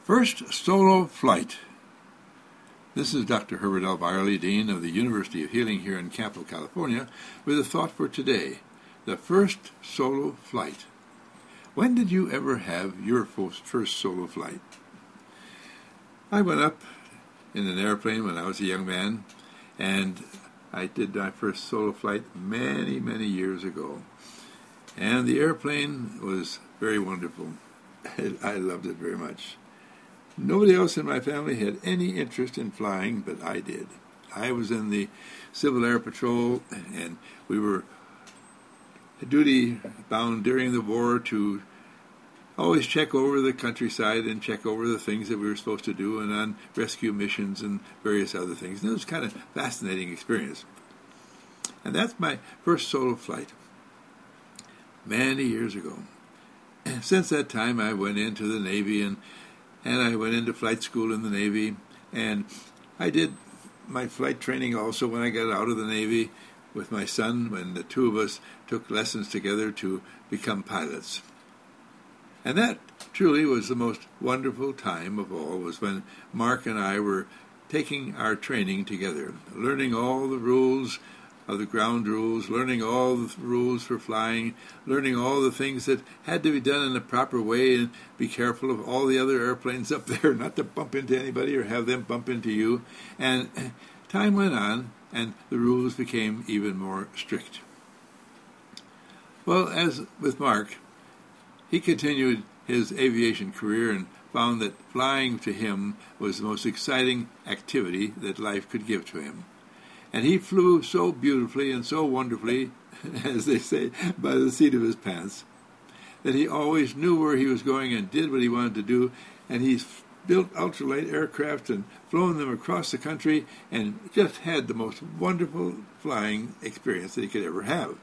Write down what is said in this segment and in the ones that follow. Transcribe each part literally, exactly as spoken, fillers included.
First solo flight. This is Doctor Herbert L. Byerly, Dean of the University of Healing here in Campo, California, with a thought for today. The first solo flight. When did you ever have your first solo flight? I went up in an airplane when I was a young man, and I did my first solo flight many, many years ago. And the airplane was very wonderful. I loved it very much. Nobody else in my family had any interest in flying, but I did. I was in the Civil Air Patrol, and we were duty bound during the war to always check over the countryside and check over the things that we were supposed to do, and on rescue missions and various other things. And it was kind of a fascinating experience. And that's my first solo flight, many years ago. And since that time, I went into the Navy, and and I went into flight school in the Navy, and I did my flight training also when I got out of the Navy with my son, when the two of us took lessons together to become pilots. And that truly was the most wonderful time of all, was when Mark and I were taking our training together, learning all the rules of the ground rules, learning all the rules for flying, learning all the things that had to be done in the proper way, and be careful of all the other airplanes up there, not to bump into anybody or have them bump into you. And time went on, and the rules became even more strict. Well, as with Mark, he continued his aviation career and found that flying to him was the most exciting activity that life could give to him. And he flew so beautifully and so wonderfully, as they say, by the seat of his pants, that he always knew where he was going and did what he wanted to do. And he's built ultralight aircraft and flown them across the country and just had the most wonderful flying experience that he could ever have.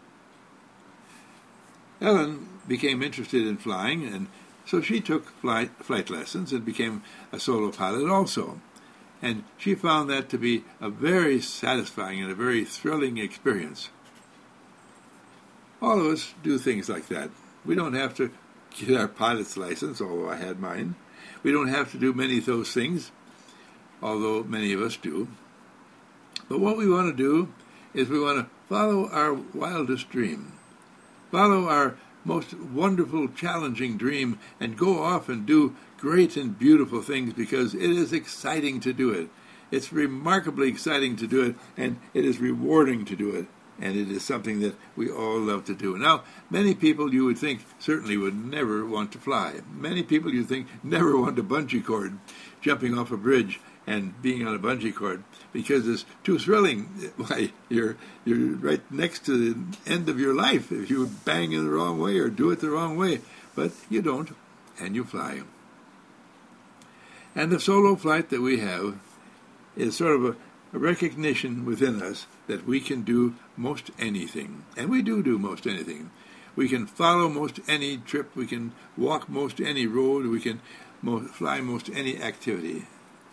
Ellen became interested in flying, and so she took flight, flight lessons and became a solo pilot also. And she found that to be a very satisfying and a very thrilling experience. All of us do things like that. We don't have to get our pilot's license, although I had mine. We don't have to do many of those things, although many of us do. But what we want to do is we want to follow our wildest dream, follow our most wonderful, challenging dream, and go off and do great and beautiful things, because it is exciting to do it. It's remarkably exciting to do it, and it is rewarding to do it, and it is something that we all love to do. Now, many people you would think certainly would never want to fly. Many people you think never want to bungee cord, jumping off a bridge and being on a bungee cord, because it's too thrilling. Why, you're you're right next to the end of your life if you bang in the wrong way or do it the wrong way. But you don't, and you fly. And the solo flight that we have is sort of a, a recognition within us that we can do most anything. And we do do most anything. We can follow most any trip. We can walk most any road. We can mo- fly most any activity.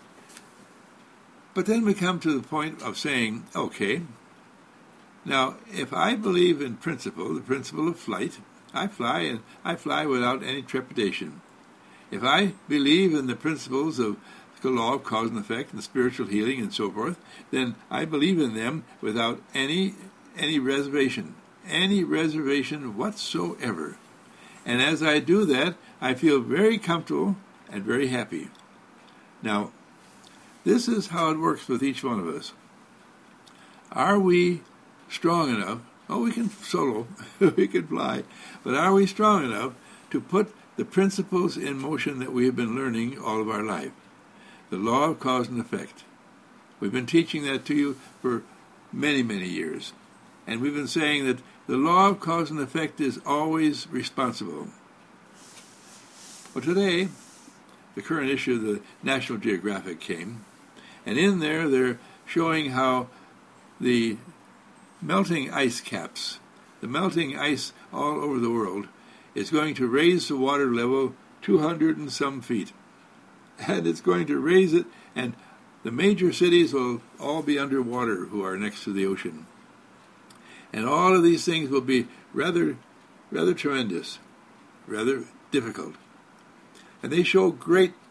But then we come to the point of saying, okay, now if I believe in principle, the principle of flight, I fly, and I fly without any trepidation. If I believe in the principles of the law of cause and effect and spiritual healing and so forth, then I believe in them without any any reservation, any reservation whatsoever. And as I do that, I feel very comfortable and very happy. Now, this is how it works with each one of us. Are we strong enough? Oh, we can solo, we can fly, but are we strong enough to put the principles in motion that we have been learning all of our life? The law of cause and effect. We've been teaching that to you for many, many years. And we've been saying that the law of cause and effect is always responsible. Well, today, the current issue of the National Geographic came, and in there they're showing how the melting ice caps, the melting ice all over the world, is going to raise the water level two hundred and some feet. And it's going to raise it, and the major cities will all be underwater who are next to the ocean. And all of these things will be rather, rather tremendous, rather difficult. And they show great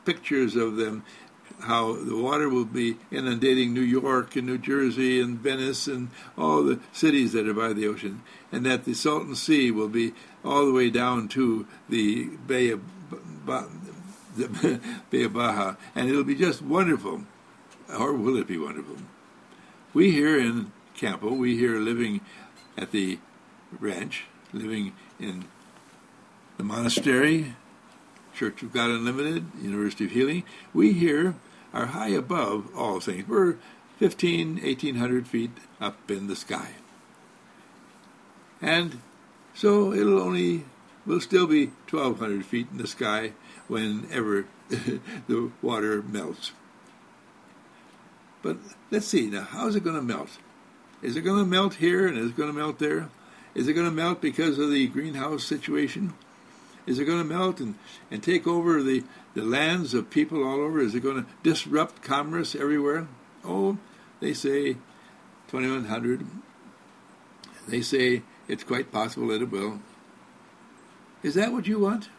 pictures of them, how the water will be inundating New York and New Jersey and Venice and all the cities that are by the ocean, and that the Salton Sea will be all the way down to the Bay of, ba- the Bay of Baja, and it'll be just wonderful. Or will it be wonderful? We here in Campo, we here living at the ranch, living in the monastery, Church of God Unlimited, University of Healing, we here are high above all things. We're fifteen, eighteen hundred feet up in the sky. And so it'll only, will still be twelve hundred feet in the sky whenever the water melts. But let's see, now how's it going to melt? Is it going to melt here and is it going to melt there? Is it going to melt because of the greenhouse situation? Is it going to melt and, and take over the, the lands of people all over? Is it going to disrupt commerce everywhere? Oh, they say twenty-one hundred. They say it's quite possible that it will. Is that what you want?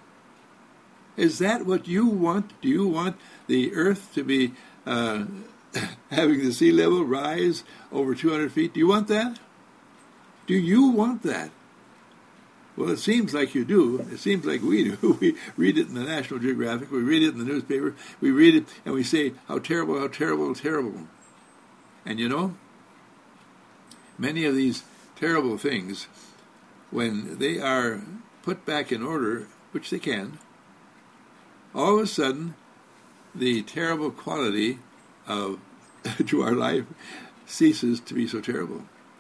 Is that what you want? Do you want the earth to be uh, having the sea level rise over two hundred feet? Do you want that? Do you want that? Well, it seems like you do. It seems like we do. We read it in the National Geographic. We read it in the newspaper. We read it and we say, how terrible, how terrible, terrible. And you know, many of these terrible things, when they are put back in order, which they can, all of a sudden, the terrible quality of to our life ceases to be so terrible.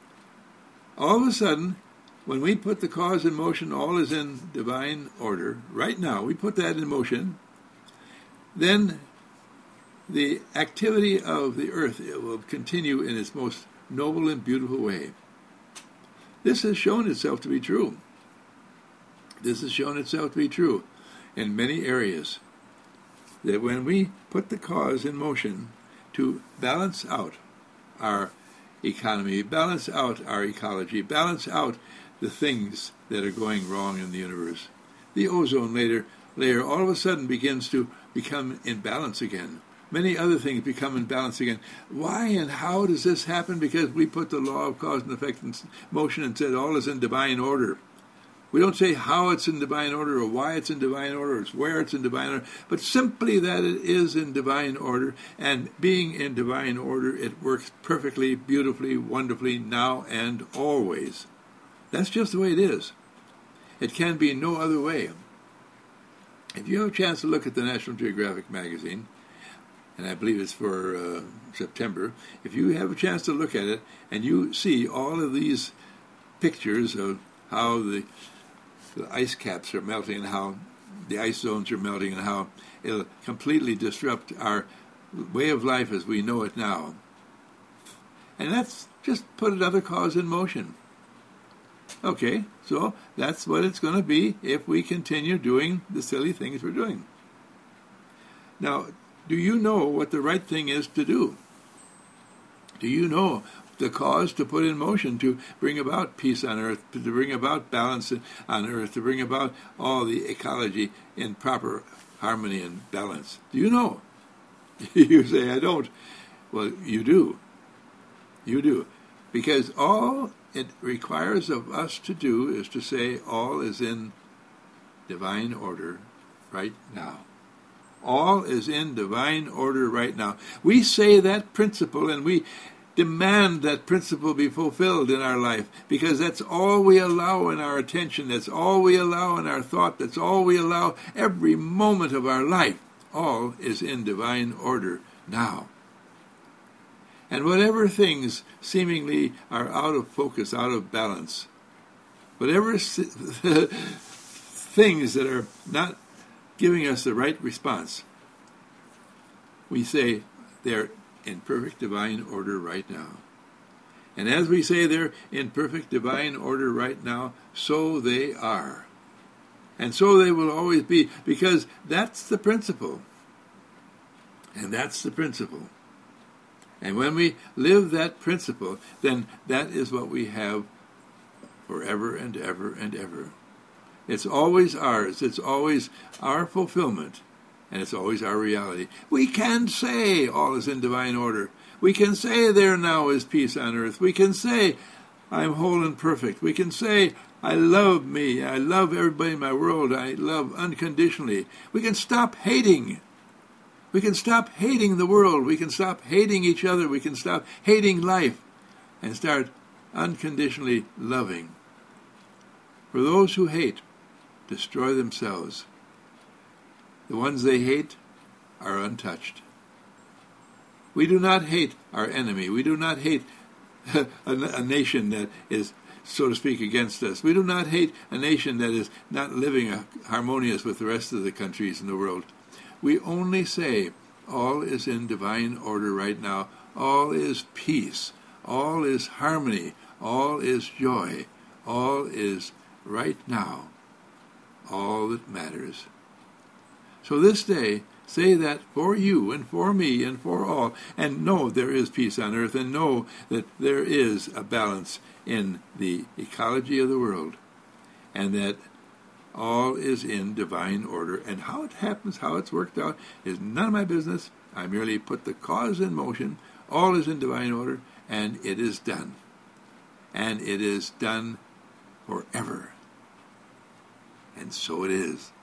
All of a sudden, when we put the cause in motion, all is in divine order. Right now, we put that in motion. Then the activity of the earth will continue in its most noble and beautiful way. This has shown itself to be true. This has shown itself to be true in many areas. That when we put the cause in motion to balance out our economy, balance out our ecology, balance out the things that are going wrong in the universe, the ozone layer, layer all of a sudden begins to become in balance again. Many other things become in balance again. Why and how does this happen? Because we put the law of cause and effect in motion and said all is in divine order. We don't say how it's in divine order or why it's in divine order or where it's in divine order, but simply that it is in divine order, and being in divine order, it works perfectly, beautifully, wonderfully, now and always. That's just the way it is. It can be no other way. If you have a chance to look at the National Geographic magazine, and I believe it's for uh, September, if you have a chance to look at it and you see all of these pictures of how the, the ice caps are melting and how the ice zones are melting and how it'll completely disrupt our way of life as we know it now. And that's just put another cause in motion. Okay, so that's what it's going to be if we continue doing the silly things we're doing. Now, do you know what the right thing is to do? Do you know the cause to put in motion to bring about peace on earth, to bring about balance on earth, to bring about all the ecology in proper harmony and balance? Do you know? You say, I don't. Well, you do. You do. Because all it requires of us to do is to say all is in divine order right now. All is in divine order right now. We say that principle and we demand that principle be fulfilled in our life because that's all we allow in our attention. That's all we allow in our thought. That's all we allow every moment of our life. All is in divine order now. And whatever things seemingly are out of focus, out of balance, whatever things that are not giving us the right response, we say they're in perfect divine order right now. And as we say they're in perfect divine order right now, so they are. And so they will always be, because that's the principle. And that's the principle. And when we live that principle, then that is what we have forever and ever and ever. It's always ours. It's always our fulfillment. and it's always our reality. We can say all is in divine order. We can say there now is peace on earth. We can say I'm whole and perfect. We can say I love me. I love everybody in my world. I love unconditionally. We can stop hating. We can stop hating the world. We can stop hating each other. We can stop hating life and start unconditionally loving. For those who hate destroy themselves. The ones they hate are untouched. We do not hate our enemy. We do not hate a, a nation that is, so to speak, against us. We do not hate a nation that is not living a, harmonious with the rest of the countries in the world. We only say all is in divine order right now. All is peace. All is harmony. All is joy. All is right now. All that matters. So this day, say that for you and for me and for all, and know there is peace on earth, and know that there is a balance in the ecology of the world, and that all is in divine order. And how it happens, how it's worked out, is none of my business. I merely put the cause in motion. All is in divine order, and it is done. And it is done forever. And so it is.